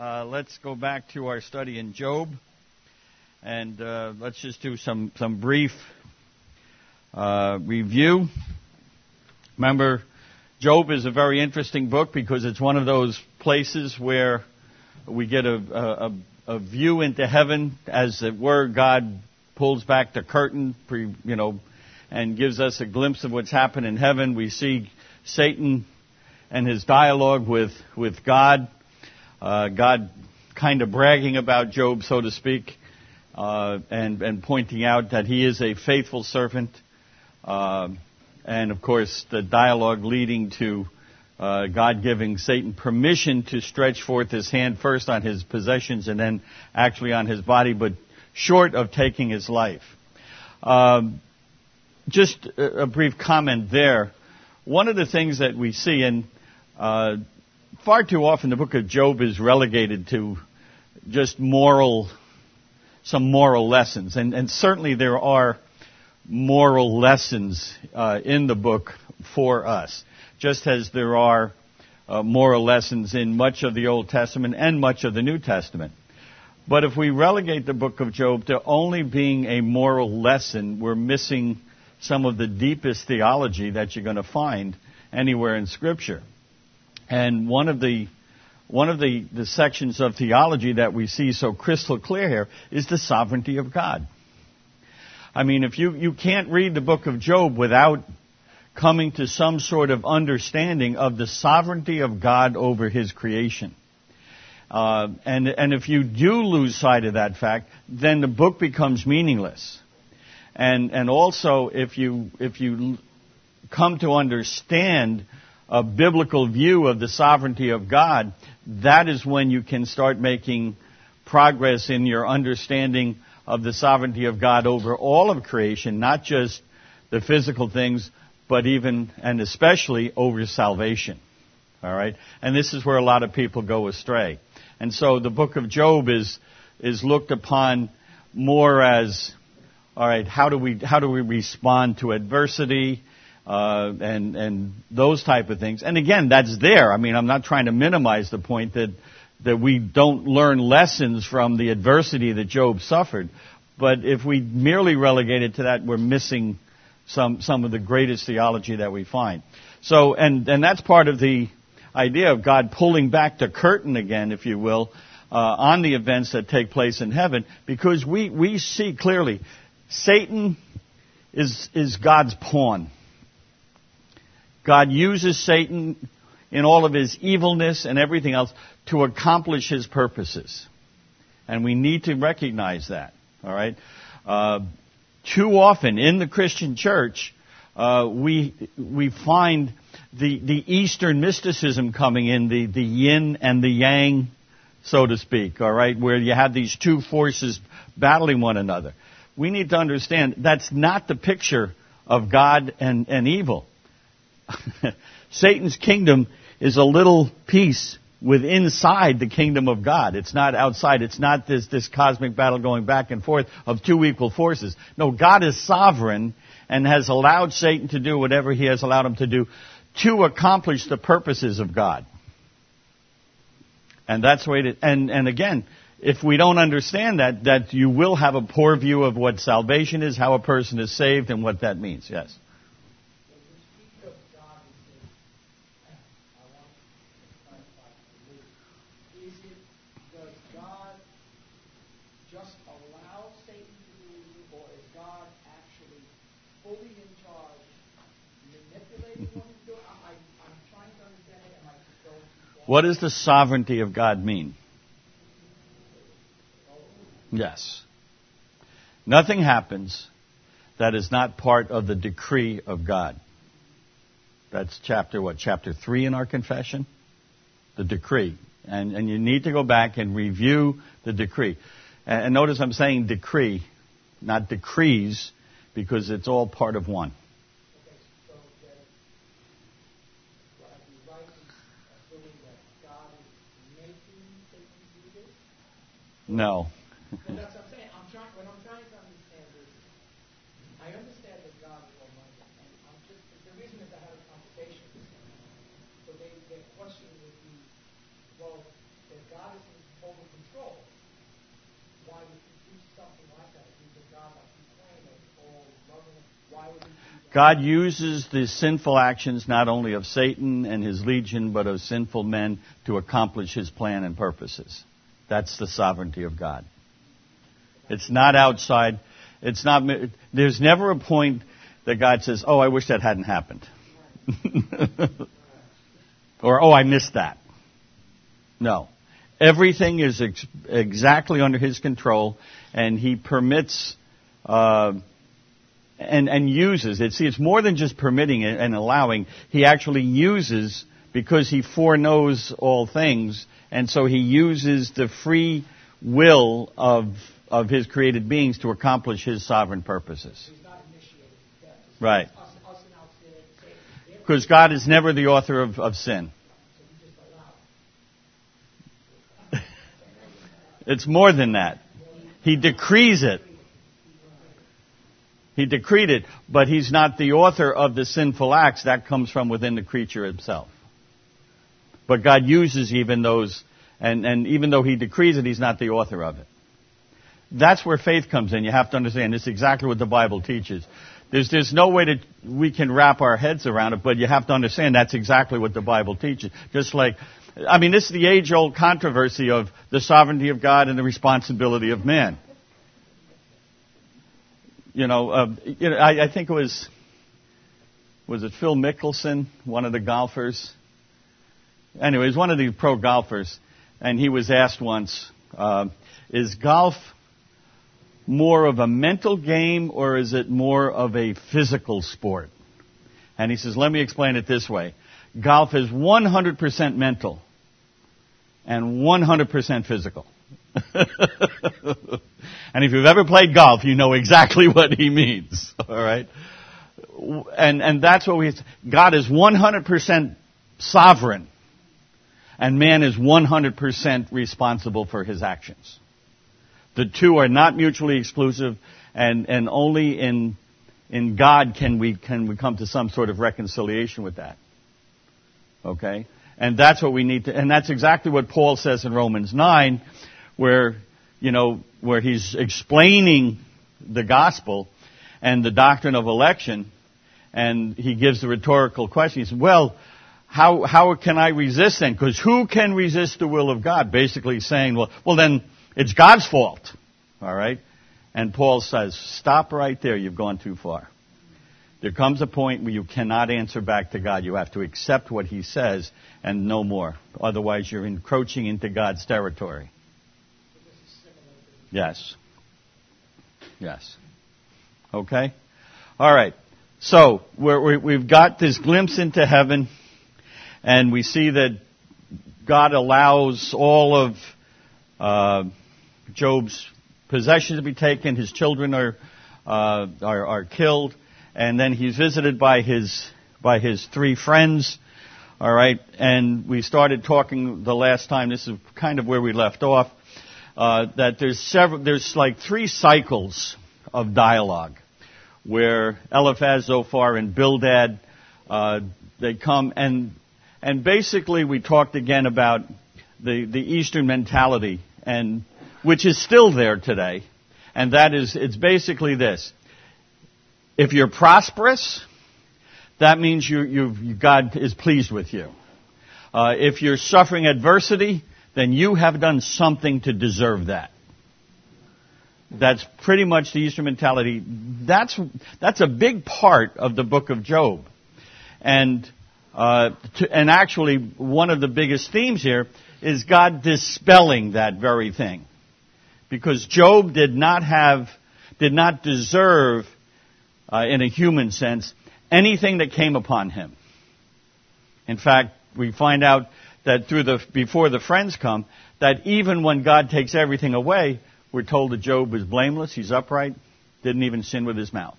Let's go back to our study in Job, and let's just do some brief review. Remember, Job is a very interesting book because it's one of those places where we get a view into heaven, as it were. God pulls back the curtain, and gives us a glimpse of what's happened in heaven. We see Satan and his dialogue with God. God kind of bragging about Job, so to speak, and pointing out that he is a faithful servant. And, of course, the dialogue leading to God giving Satan permission to stretch forth his hand first on his possessions and then actually on his body, but short of taking his life. Just a brief comment there. One of the things that we see, and far too often the book of Job is relegated to just some moral lessons. And certainly there are moral lessons in the book for us, just as there are moral lessons in much of the Old Testament and much of the New Testament. But if we relegate the book of Job to only being a moral lesson, we're missing some of the deepest theology that you're going to find anywhere in Scripture. And one of the sections of theology that we see so crystal clear here is the sovereignty of God. I mean, if you can't read the book of Job without coming to some sort of understanding of the sovereignty of God over His creation. And if you do lose sight of that fact, then the book becomes meaningless. And also, if you come to understand a biblical view of the sovereignty of God, that is when you can start making progress in your understanding of the sovereignty of God over all of creation, not just the physical things, but even and especially over salvation. All right? And this is where a lot of people go astray. And so the book of Job is looked upon more as, all right, how do we respond to adversity, and those type of things. And again, that's there. I mean, I'm not trying to minimize the point that we don't learn lessons from the adversity that Job suffered. But if we merely relegate it to that, we're missing some of the greatest theology that we find. So, and that's part of the idea of God pulling back the curtain again, if you will, on the events that take place in heaven, because we see clearly Satan is God's pawn. God uses Satan in all of his evilness and everything else to accomplish his purposes. And we need to recognize that. All right? Too often in the Christian church, we find the Eastern mysticism coming in, the yin and the yang, so to speak, all right, where you have these two forces battling one another. We need to understand that's not the picture of God and evil. Satan's kingdom is a little piece inside the kingdom of God. It's not outside. It's not this cosmic battle going back and forth of two equal forces. No, God is sovereign and has allowed Satan to do whatever he has allowed him to do to accomplish the purposes of God. And that's the way to, and again, if we don't understand that you will have a poor view of what salvation is, how a person is saved, and what that means. Yes? What does the sovereignty of God mean? Yes. Nothing happens that is not part of the decree of God. That's chapter 3 in our confession? The decree. And you need to go back and review the decree. And notice I'm saying decree, not decrees, because it's all part of one. No. And that's what I'm saying. What I'm trying to understand is, I understand that God is Almighty, and the reason is I had a conversation with them. So their question would be, well, if God is total control. Why would he do something like that? If he's a God like you claim of all loving, why would he do that? God uses the sinful actions not only of Satan and his legion, but of sinful men to accomplish his plan and purposes. That's the sovereignty of God. It's not outside. It's not. There's never a point that God says, "Oh, I wish that hadn't happened," or "Oh, I missed that." No, everything is exactly under His control, and He permits and uses it. See, it's more than just permitting it and allowing. He actually uses, because He foreknows all things, and so He uses the free will of His created beings to accomplish His sovereign purposes. He's not initiated. Yeah. Right. Us and out there. Because God is never the author of sin. So he just allowed. It's more than that. He decrees it. He decreed it, but He's not the author of the sinful acts. That comes from within the creature himself. But God uses even those, and even though He decrees it, He's not the author of it. That's where faith comes in. You have to understand. This is exactly what the Bible teaches. There's no way that we can wrap our heads around it, but you have to understand that's exactly what the Bible teaches. Just like, this is the age-old controversy of the sovereignty of God and the responsibility of man. I think it was it Phil Mickelson, one of the golfers? Anyways, one of the pro golfers, and he was asked once, is golf more of a mental game or is it more of a physical sport? And he says, let me explain it this way. Golf is 100% mental and 100% physical. And if you've ever played golf, you know exactly what he means. All right? And that's what God is 100% sovereign, and man is 100% responsible for his actions. The two are not mutually exclusive, and only in God can we come to some sort of reconciliation with that. Okay? And that's what we need to, and that's exactly what Paul says in Romans 9, where he's explaining the gospel and the doctrine of election, and he gives the rhetorical question. He says, well, how can I resist then? Because who can resist the will of God? Basically saying, well then, it's God's fault. All right? And Paul says, stop right there. You've gone too far. There comes a point where you cannot answer back to God. You have to accept what He says and no more. Otherwise, you're encroaching into God's territory. Yes. Yes. Okay? All right. So, we've got this glimpse into heaven, and we see that God allows all of Job's possessions to be taken. His children are killed, and then he's visited by his three friends. All right, and we started talking the last time. This is kind of where we left off. That there's like three cycles of dialogue where Eliphaz, Zophar, and Bildad they come, and basically we talked again about the Eastern mentality, and which is still there today, and that is, it's basically this: if you're prosperous, that means God is pleased with you. If you're suffering adversity, then you have done something to deserve that. That's pretty much the Eastern mentality. That's a big part of the book of Job. And actually, one of the biggest themes here is God dispelling that very thing. Because Job did not deserve, in a human sense, anything that came upon him. In fact, we find out that before the friends come, that even when God takes everything away, we're told that Job is blameless, he's upright, didn't even sin with his mouth.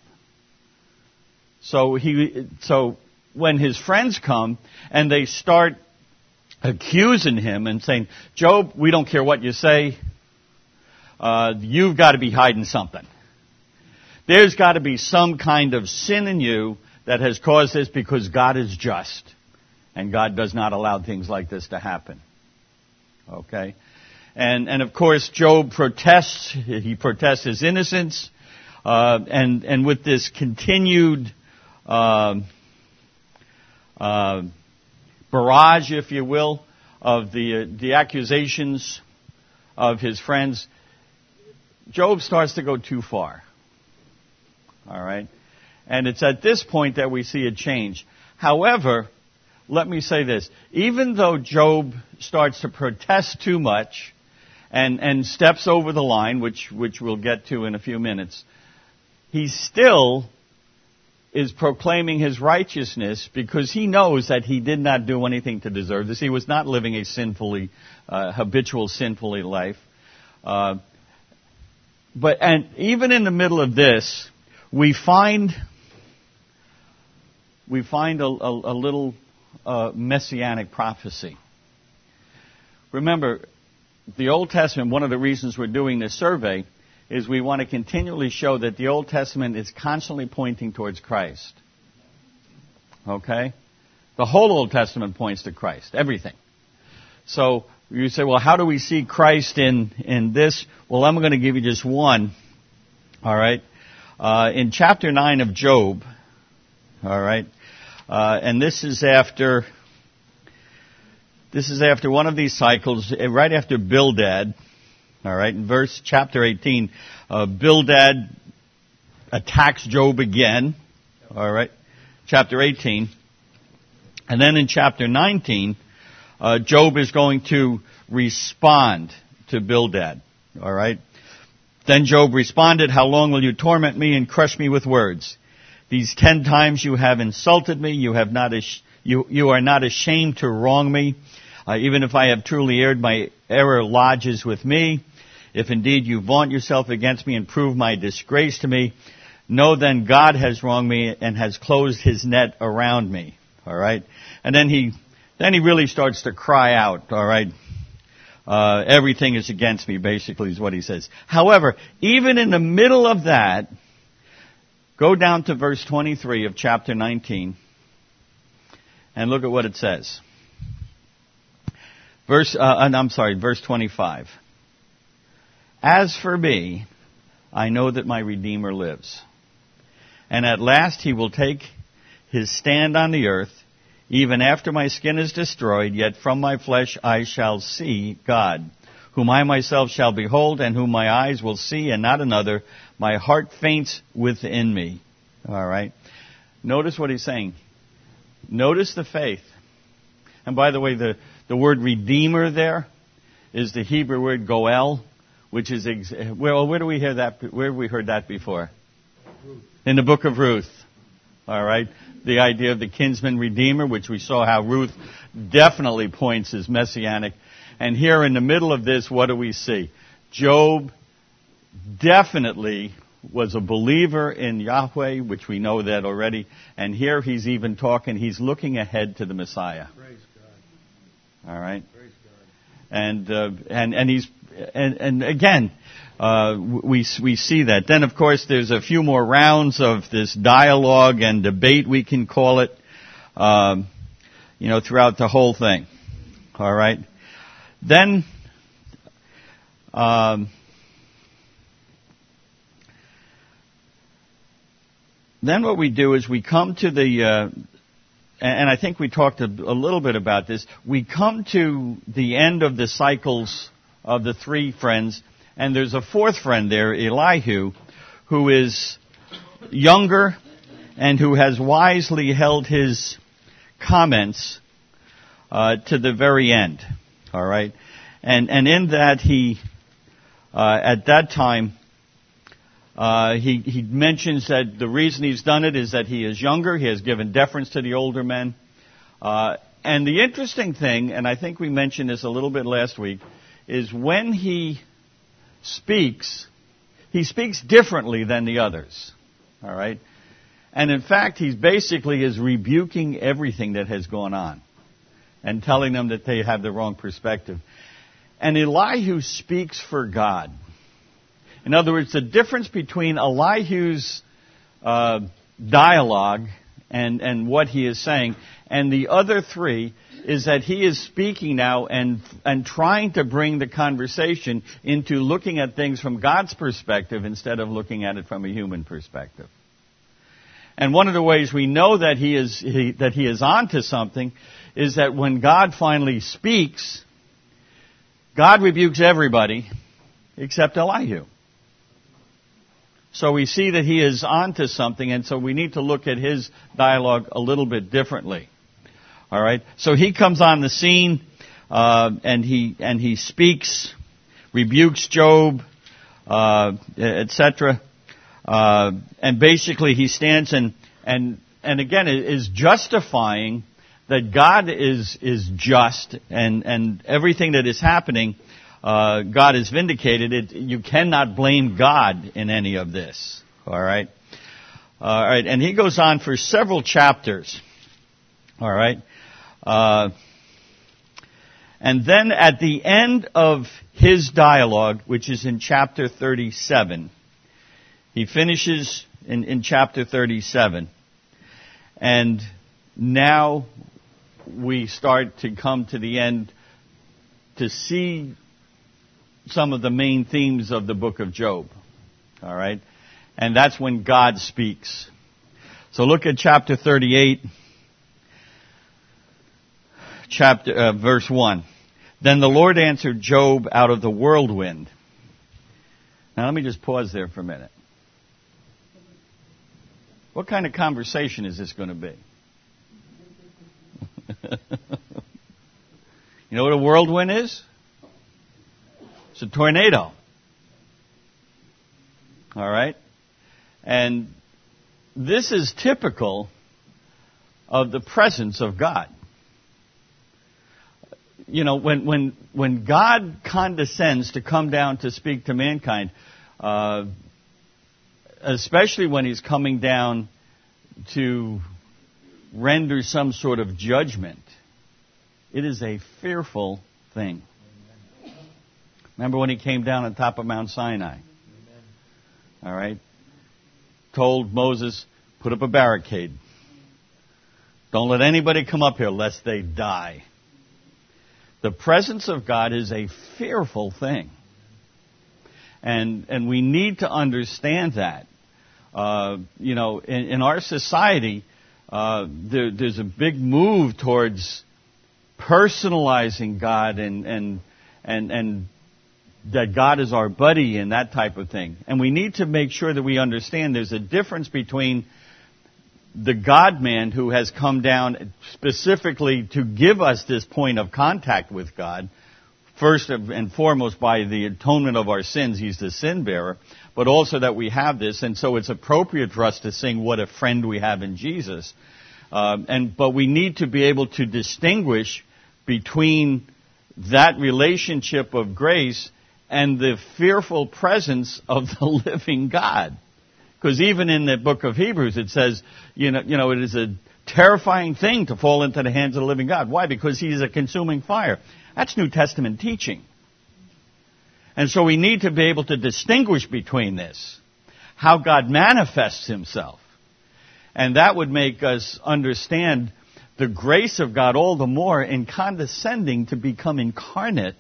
So when his friends come and they start accusing him and saying, Job, we don't care what you say, you've got to be hiding something. There's got to be some kind of sin in you that has caused this, because God is just. And God does not allow things like this to happen. Okay? And of course, Job protests. He protests his innocence. And with this continued barrage, if you will, of the accusations of his friends, Job starts to go too far. All right? And it's at this point that we see a change. However, let me say this. Even though Job starts to protest too much and steps over the line, which we'll get to in a few minutes, he still is proclaiming his righteousness because he knows that he did not do anything to deserve this. He was not living a habitual sinfully life. But even in the middle of this, we find a little messianic prophecy. Remember, the Old Testament, one of the reasons we're doing this survey is we want to continually show that the Old Testament is constantly pointing towards Christ. Okay? The whole Old Testament points to Christ, everything. So you say, well, how do we see Christ in this? Well, I'm going to give you just one. All right? In chapter 9 of Job, all right, and this is after one of these cycles, right after Bildad. All right, in chapter 18, Bildad attacks Job again. All right, chapter 18. And then in chapter 19, Job is going to respond to Bildad. All right. Then Job responded, "How long will you torment me and crush me with words? These 10 times you have insulted me. You are not ashamed to wrong me. Even if I have truly erred, my error lodges with me. If indeed you vaunt yourself against me and prove my disgrace to me, know then God has wronged me and has closed his net around me." All right. And then he really starts to cry out. All right. Everything is against me, basically, is what he says. However, even in the middle of that, go down to verse 23 of chapter 19 and look at what it says. Verse 25. "As for me, I know that my Redeemer lives. And at last he will take his stand on the earth. Even after my skin is destroyed, yet from my flesh I shall see God, whom I myself shall behold, and whom my eyes will see, and not another. My heart faints within me." All right. Notice what he's saying. Notice the faith. And by the way, the word Redeemer there is the Hebrew word Goel, which is, where do we hear that? Where have we heard that before? Ruth. In the book of Ruth. All right. The idea of the kinsman redeemer, which we saw how Ruth definitely points as messianic. And here in the middle of this, what do we see? Job definitely was a believer in Yahweh, which we know that already. And here he's even talking, he's looking ahead to the Messiah. Praise God. All right. Praise God. And again, we see that. Then, of course, there's a few more rounds of this dialogue and debate, we can call it, throughout the whole thing. All right. Then, what we do is we come to and I think we talked a little bit about this, we come to the end of the cycles of the 3 friends, and there's a 4th friend there, Elihu, who is younger and who has wisely held his comments to the very end. All right? And in that he, at that time, he mentions that the reason he's done it is that he is younger. He has given deference to the older men. And the interesting thing, and I think we mentioned this a little bit last week, is when he speaks differently than the others. All right? And in fact, he basically is rebuking everything that has gone on and telling them that they have the wrong perspective. And Elihu speaks for God. In other words, the difference between Elihu's dialogue and what he is saying and the other 3 is that he is speaking now and trying to bring the conversation into looking at things from God's perspective instead of looking at it from a human perspective. And one of the ways we know that he is onto something is that when God finally speaks, God rebukes everybody except Elihu. So we see that he is onto something, and so we need to look at his dialogue a little bit differently. All right. So he comes on the scene, and he speaks, rebukes Job, etc. And basically he stands and again is justifying that God is just, and everything that is happening, God is vindicated. You cannot blame God in any of this. All right. All right. And he goes on for several chapters. All right. And then at the end of his dialogue, which is in chapter 37, he finishes in chapter 37. And now we start to come to the end to see some of the main themes of the book of Job. All right? And that's when God speaks. So look at chapter 38, verse 1. Then the Lord answered Job out of the whirlwind. Now let me just pause there for a minute. What kind of conversation is this going to be? You know what a whirlwind is? It's a tornado. All right? And this is typical of the presence of God. You know, when God condescends to come down to speak to mankind, especially when he's coming down to render some sort of judgment, it is a fearful thing. Remember when he came down on top of Mount Sinai? All right? Told Moses, put up a barricade. Don't let anybody come up here lest they die. The presence of God is a fearful thing. And we need to understand that. You know, in our society, there's a big move towards personalizing God and that God is our buddy and that type of thing. And we need to make sure that we understand there's a difference between the God-man who has come down specifically to give us this point of contact with God, first and foremost by the atonement of our sins. He's the sin bearer, but also that we have this, and so it's appropriate for us to sing "What a Friend We Have in Jesus." But we need to be able to distinguish between that relationship of grace and the fearful presence of the living God. Because even in the book of Hebrews it says, you know, it is a terrifying thing to fall into the hands of the living God. Why? Because he is a consuming fire. That's New Testament teaching. And so we need to be able to distinguish between this, how God manifests himself. And that would make us understand the grace of God all the more in condescending to become incarnate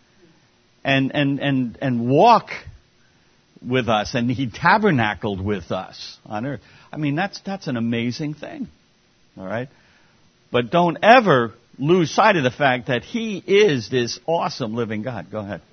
and walk with us, and he tabernacled with us on earth. I mean, that's an amazing thing. All right? But don't ever lose sight of the fact that he is this awesome living God. Go ahead.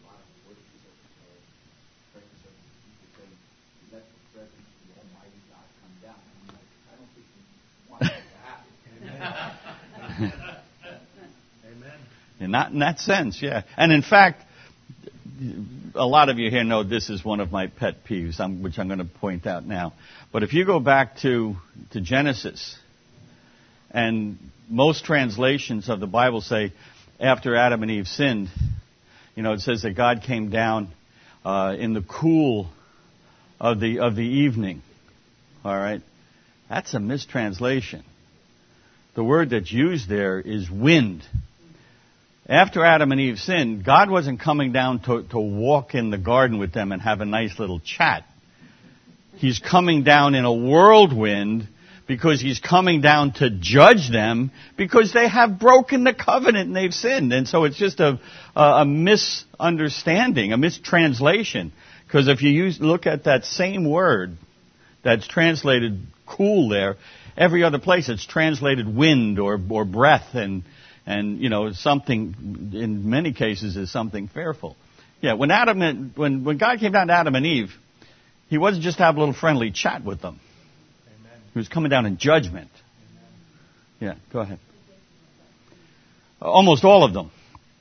And not in that sense, yeah. And in fact, a lot of you here know this is one of my pet peeves, which I'm going to point out now. But if you go back to Genesis, and most translations of the Bible say after Adam and Eve sinned, you know, it says that God came down in the cool of the evening. All right? That's a mistranslation. The word that's used there is wind. After Adam and Eve sinned, God wasn't coming down to walk in the garden with them and have a nice little chat. He's coming down in a whirlwind because he's coming down to judge them because they have broken the covenant and they've sinned. And so it's just a misunderstanding, a mistranslation. Because if you look at that same word that's translated cool there, every other place it's translated wind or breath and something in many cases is something fearful. Yeah, when God came down to Adam and Eve, he wasn't just to have a little friendly chat with them. Amen. He was coming down in judgment. Amen. Yeah, go ahead. Almost all of them.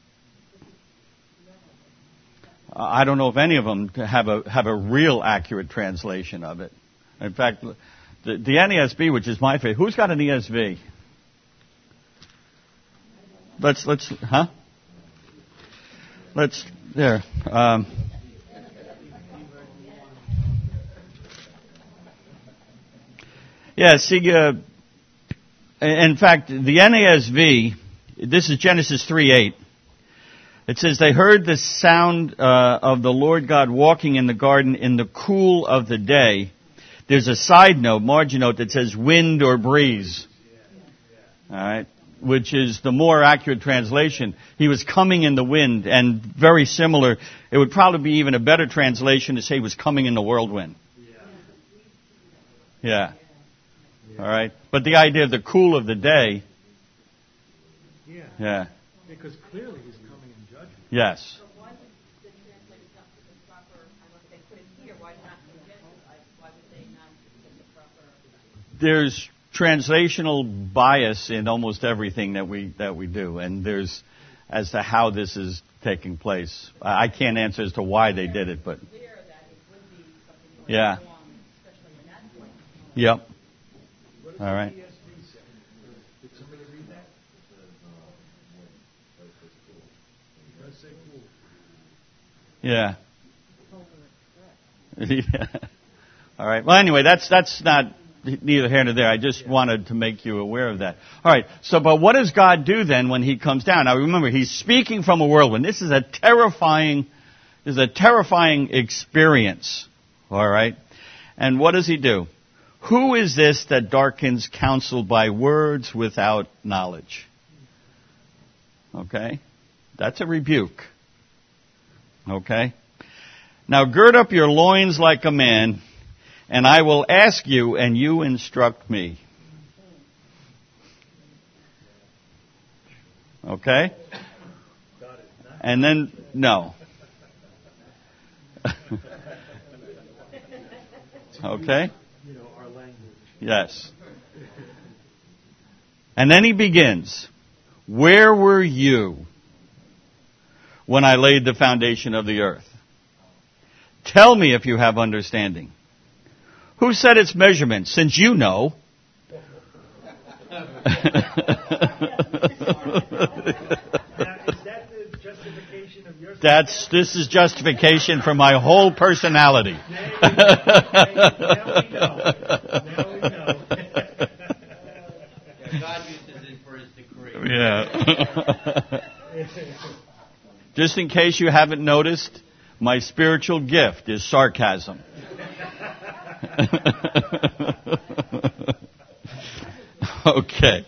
I don't know if any of them have a real accurate translation of it. In fact, the NASB, which is my favorite. Who's got an ESV? Let's there. Yeah, see, in fact, the NASV, this is Genesis 3:8. It says, they heard the sound of the Lord God walking in the garden in the cool of the day. There's a side note, margin note, that says wind or breeze. All right, which is the more accurate translation. He was coming in the wind, and very similar. It would probably be even a better translation to say he was coming in the whirlwind. Yeah. All right. But the idea of the cool of the day. Yeah. Because clearly he's coming in judgment. Yes. But why would the translators not put the proper, I don't know if they put it here, why not in Genesis? Why would they not put the proper? There's translational bias in almost everything that we do, and there's as to how this is taking place. I can't answer as to why they did it, but yeah. Yep. All right. Did somebody read that? Yeah. Yeah. All right. Well, anyway, that's not neither here nor there. I just wanted to make you aware of that. All right. So, but what does God do then when He comes down? Now, remember, He's speaking from a whirlwind. This is a terrifying experience. All right. And what does He do? Who is this that darkens counsel by words without knowledge? Okay. That's a rebuke. Okay. Now gird up your loins like a man, and I will ask you, and you instruct me. Okay? And then, no. Okay? Our language. Yes. And then he begins, where were you when I laid the foundation of the earth? Tell me if you have understanding. Who set its measurements, since you know? Now, is that the justification of your... This is justification for my whole personality. Now we know. God uses it for His decree. Yeah. Just in case you haven't noticed, my spiritual gift is sarcasm. Okay.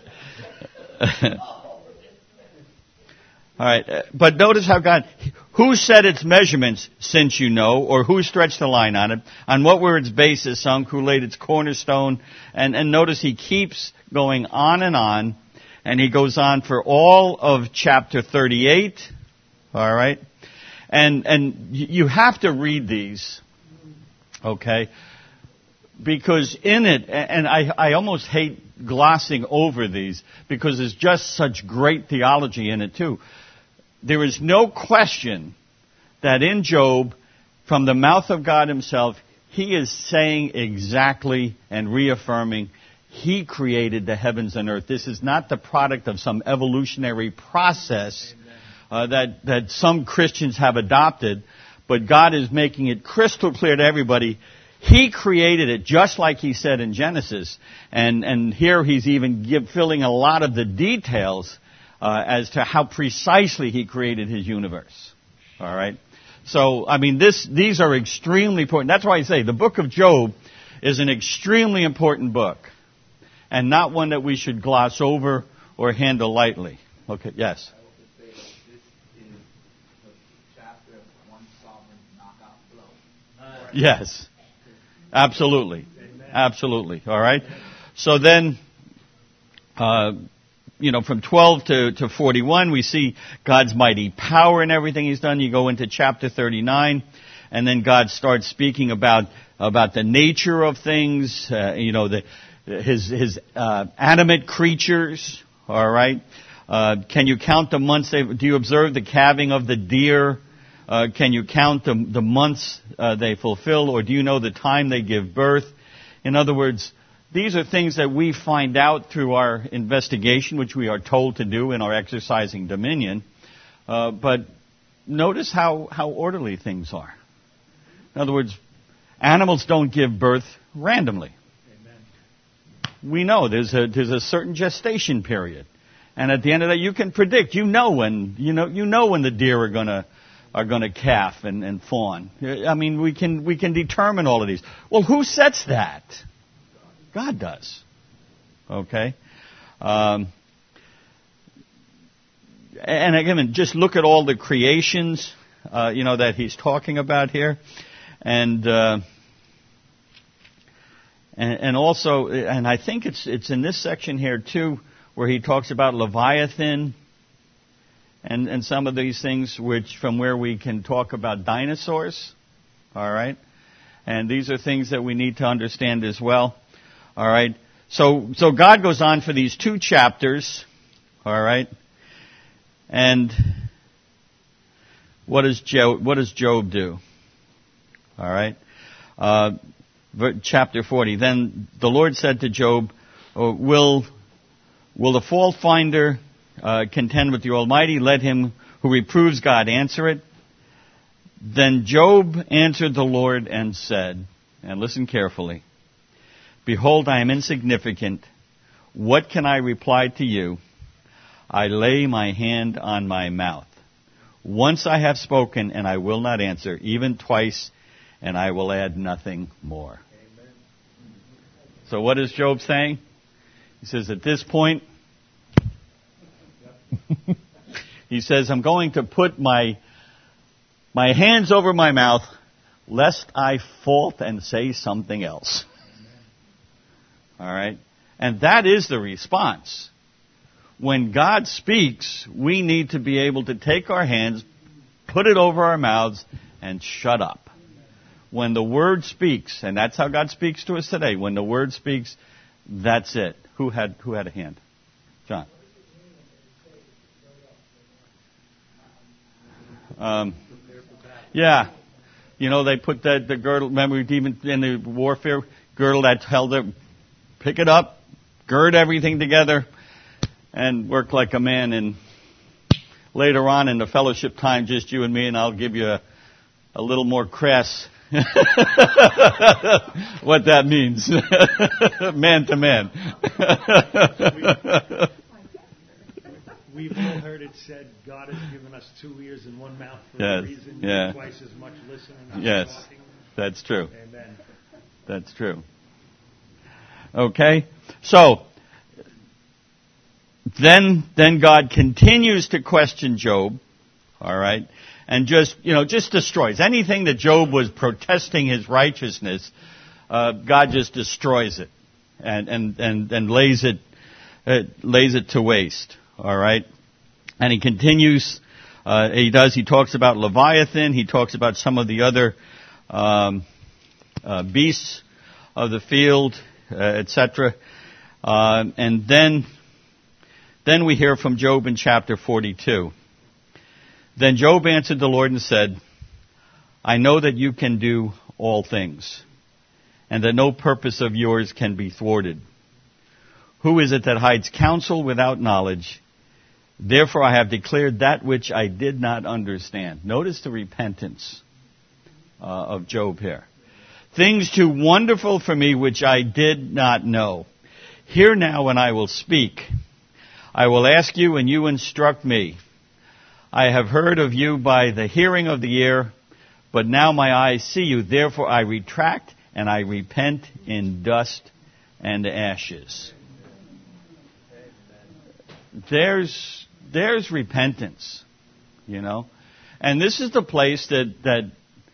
All right. But notice how God, who set its measurements, since you know, or who stretched the line on it? On what were its bases sunk? Who laid its cornerstone? And notice he keeps going on, and he goes on for all of chapter 38. All right. And you have to read these, okay? Because in it, and I almost hate glossing over these, because there's just such great theology in it too. There is no question that in Job, from the mouth of God Himself, He is saying exactly and reaffirming He created the heavens and earth. This is not the product of some evolutionary process that some Christians have adopted, but God is making it crystal clear to everybody. He created it just like He said in Genesis, and here He's even filling a lot of the details as to how precisely He created His universe. All right. So, I mean, these are extremely important. That's why I say the book of Job is an extremely important book. and not one that we should gloss over or handle lightly. Okay, yes? I also say that this is the chapter of one sovereign knockout blow. Yes. Absolutely. Absolutely. All right? So then, from 12 to 41, we see God's mighty power in everything He's done. You go into chapter 39, and then God starts speaking about the nature of things, his animate creatures. All right? Can you count the months? Do you observe the calving of the deer? Can you count the months they fulfill, or do you know the time they give birth? In other words, these are things that we find out through our investigation, which we are told to do in our exercising dominion. But notice how orderly things are. In other words, animals don't give birth randomly. Amen. We know there's a certain gestation period, and at the end of that, you can predict. You know when the deer are going to calf and fawn. I mean, we can determine all of these. Well, who sets that? God does. Okay? And again, just look at all the creations, that he's talking about here. And also, and I think it's in this section here too, where he talks about Leviathan and some of these things, from where we can talk about dinosaurs. All right? And these are things that we need to understand as well. All right? So God goes on for these 2 chapters. All right? And what does Job do? All right? Chapter 40. Then the Lord said to Job, Will the fault finder contend with the Almighty? Let him who reproves God answer it. Then Job answered the Lord and said, and listen carefully, Behold, I am insignificant. What can I reply to you? I lay my hand on my mouth. Once I have spoken, and I will not answer, even twice, and I will add nothing more. Amen. So what is Job saying? He says, at this point, he says, I'm going to put my hands over my mouth, lest I fault and say something else. All right? And that is the response. When God speaks, we need to be able to take our hands, put it over our mouths, and shut up. When the Word speaks, and that's how God speaks to us today, when the Word speaks, that's it. Who had a hand? John. Yeah. They put the girdle, remember, even in the warfare, girdle that held it, pick it up, gird everything together, and work like a man. And later on in the fellowship time, just you and me, and I'll give you a little more crass what that means. Man to man. We've all heard it said, God has given us 2 ears and 1 mouth for a reason. Yeah. Twice as much listening as talking. That's true. Amen. That's true. Okay? So, then God continues to question Job, all right? And just destroys. Anything that Job was protesting his righteousness, God just destroys it and lays it to waste. All right? And he continues, he talks about Leviathan, he talks about some of the other beasts of the field, etc. And then we hear from Job in chapter 42. Then Job answered the Lord and said, I know that you can do all things, and that no purpose of yours can be thwarted. Who is it that hides counsel without knowledge? Therefore I have declared that which I did not understand. Notice the repentance of Job here. Things too wonderful for me which I did not know. Hear now and I will speak. I will ask you and you instruct me. I have heard of you by the hearing of the ear, but now my eyes see you. Therefore I retract and I repent in dust and ashes. there's repentance, And this is the place that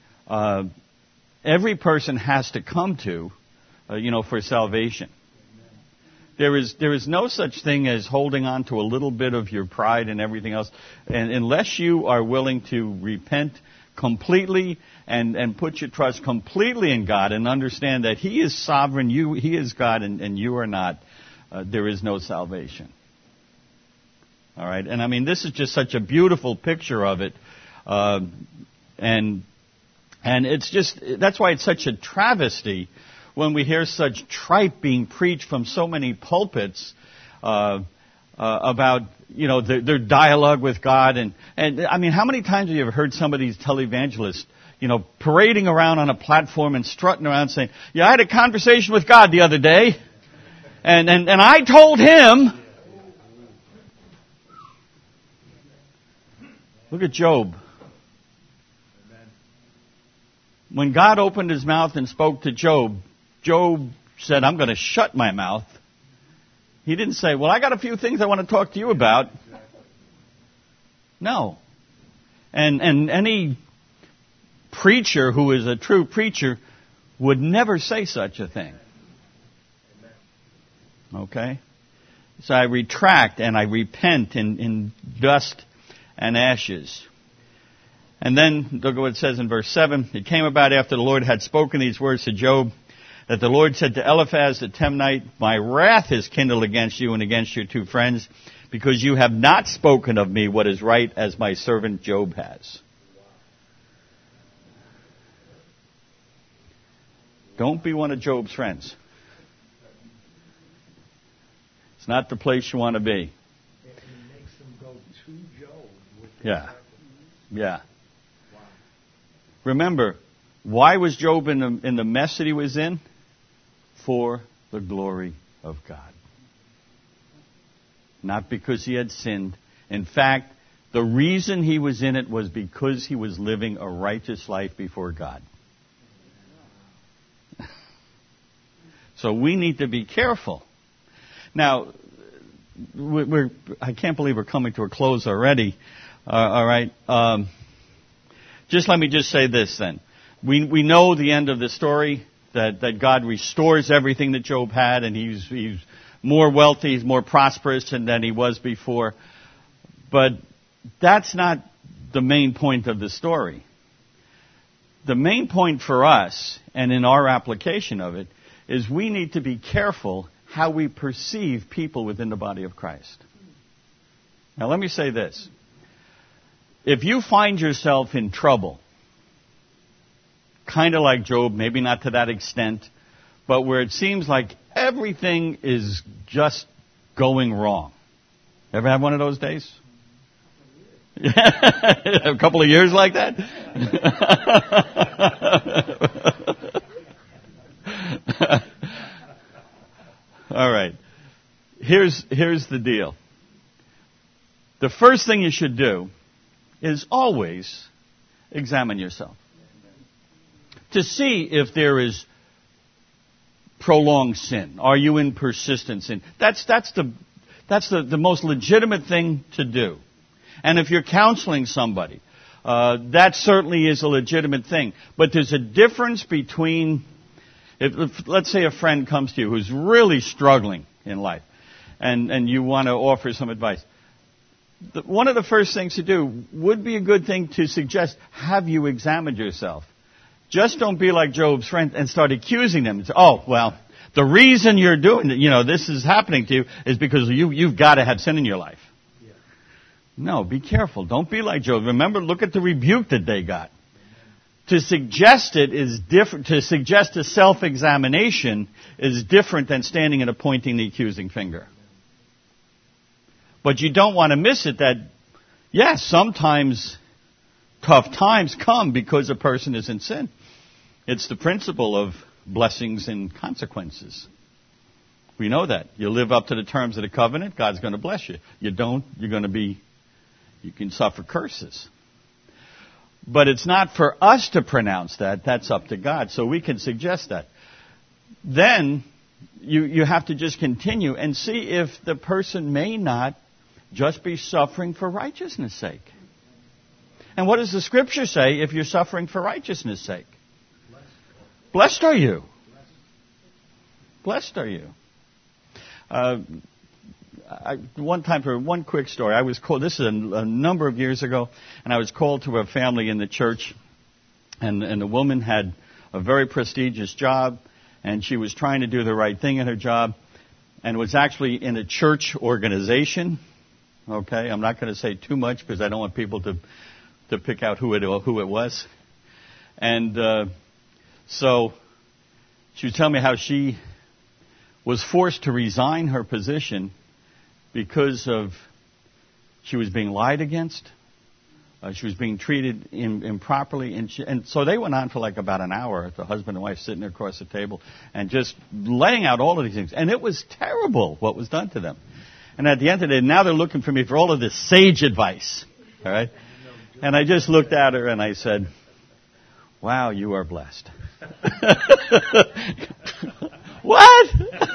every person has to come to, for salvation. There is no such thing as holding on to a little bit of your pride and everything else, and unless you are willing to repent completely and put your trust completely in God and understand that He is sovereign, He is God, and you are not, there is no salvation. All right, and I mean, this is just such a beautiful picture of it, and it's just, that's why it's such a travesty when we hear such tripe being preached from so many pulpits about, their dialogue with God. And I mean, how many times have you ever heard some of these televangelists, parading around on a platform and strutting around saying, I had a conversation with God the other day, and I told Him. Look at Job. When God opened His mouth and spoke to Job, Job said, I'm going to shut my mouth. He didn't say, well, I got a few things I want to talk to you about. No. And any preacher who is a true preacher would never say such a thing. Okay? So I retract and I repent in dust and ashes. And then, look at what it says in verse 7. It came about after the Lord had spoken these words to Job, that the Lord said to Eliphaz the Temanite, my wrath is kindled against you and against your two friends, because you have not spoken of me what is right, as my servant Job has. Don't be one of Job's friends. It's not the place you want to be. It makes them go to Job. Yeah. Remember, why was Job in the mess that he was in? For the glory of God. Not because he had sinned. In fact, the reason he was in it was because he was living a righteous life before God. So we need to be careful. Now, I can't believe we're coming to a close already. All right. Let me just say this then. We know the end of the story, that God restores everything that Job had, and he's more wealthy, he's more prosperous than he was before. But that's not the main point of the story. The main point for us, and in our application of it, is we need to be careful how we perceive people within the body of Christ. Now let me say this. If you find yourself in trouble, kind of like Job, maybe not to that extent, but where it seems like everything is just going wrong. Ever have one of those days? A couple of years like that? All right. Here's the deal. The first thing you should do is always examine yourself to see if there is prolonged sin. Are you in persistent sin? That's the most legitimate thing to do. And if you're counseling somebody, that certainly is a legitimate thing. But there's a difference between, if let's say a friend comes to you who's really struggling in life, and you want to offer some advice. One of the first things to do would be a good thing to suggest, have you examined yourself? Just don't be like Job's friend and start accusing them. Say, oh, well, the reason you're doing it, this is happening to you is because you've got to have sin in your life. Yeah. No, be careful. Don't be like Job. Remember, look at the rebuke that they got. To suggest it is different. To suggest a self-examination is different than standing and pointing the accusing finger. But you don't want to miss it that, yes, sometimes tough times come because a person is in sin. It's the principle of blessings and consequences. We know that. You live up to the terms of the covenant, God's going to bless you. You don't, you can suffer curses. But it's not for us to pronounce that. That's up to God. So we can suggest that. Then you have to just continue and see if the person may not just be suffering for righteousness' sake. And what does the Scripture say if you're suffering for righteousness' sake? Blessed are you. Blessed are you. One quick story. I was called, this is a number of years ago, and I was called to a family in the church, and the woman had a very prestigious job, and she was trying to do the right thing in her job, and was actually in a church organization. Okay, I'm not going to say too much because I don't want people to pick out who it was. And so she was telling me how she was forced to resign her position because of she was being lied against. She was being treated improperly. And so they went on for like about an hour, the husband and wife sitting there across the table and just laying out all of these things. And it was terrible what was done to them. And at the end of the day, now they're looking for me for all of this sage advice. All right? And I just looked at her and I said, wow, you are blessed. What?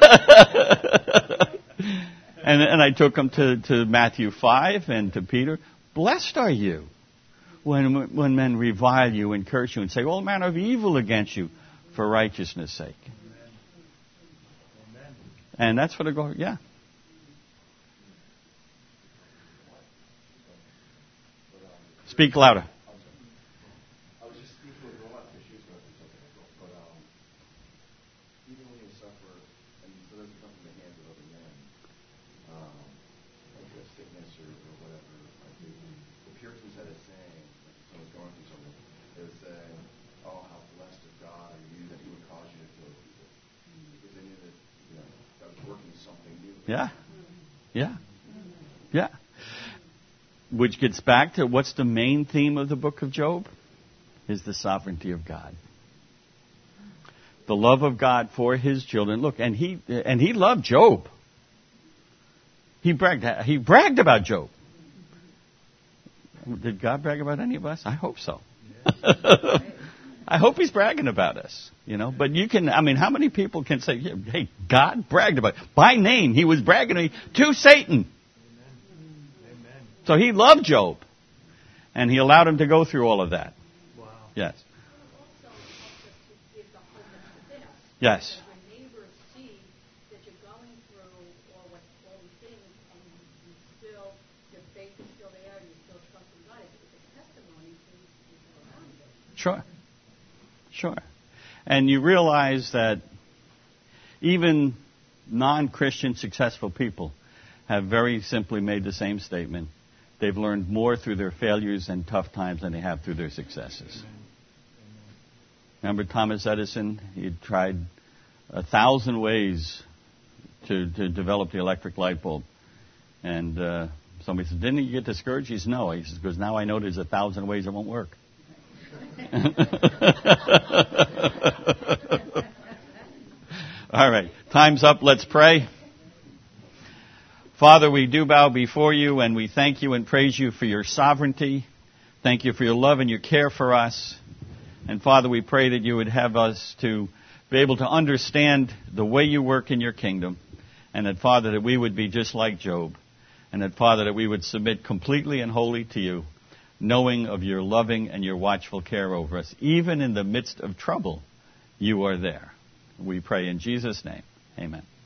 and I took them to Matthew 5 and to Peter. Blessed are you when men revile you and curse you and say all manner of evil against you for righteousness' sake. Amen. And that's what I go, yeah. Speak louder. I was just speaking with a lot of issues about this, but even when you suffer, and so doesn't come from the hands of other men, like a sickness or whatever, like the Puritans had a saying, like someone's going through something, they would say, oh, how blessed of God are you that he would cause you to kill people. Because they knew that, God was working something new. Yeah. Yeah. Yeah. Which gets back to what's the main theme of the book of Job? Is the sovereignty of God. The love of God for his children. Look, and he loved Job. He bragged about Job. Did God brag about any of us? I hope so. I hope he's bragging about us, But how many people can say, hey, God bragged about it. By name, he was bragging to Satan. So he loved Job, and he allowed him to go through all of that. Wow. Yes. Also helps us to give the hope that's within us. Yes. When neighbors see that you're going through all these things, and your faith is still there, and you still trust in God, it's a testimony to people around you. Sure. And you realize that even non-Christian successful people have very simply made the same statement. They've learned more through their failures and tough times than they have through their successes. Remember Thomas Edison? He tried 1,000 ways to develop the electric light bulb. And somebody said, didn't you get discouraged? He said, no. He says, because now I know there's 1,000 ways it won't work. All right. Time's up. Let's pray. Father, we do bow before you, and we thank you and praise you for your sovereignty. Thank you for your love and your care for us. And Father, we pray that you would have us to be able to understand the way you work in your kingdom. And that, Father, that we would be just like Job. And that, Father, that we would submit completely and wholly to you, knowing of your loving and your watchful care over us. Even in the midst of trouble, you are there. We pray in Jesus' name. Amen.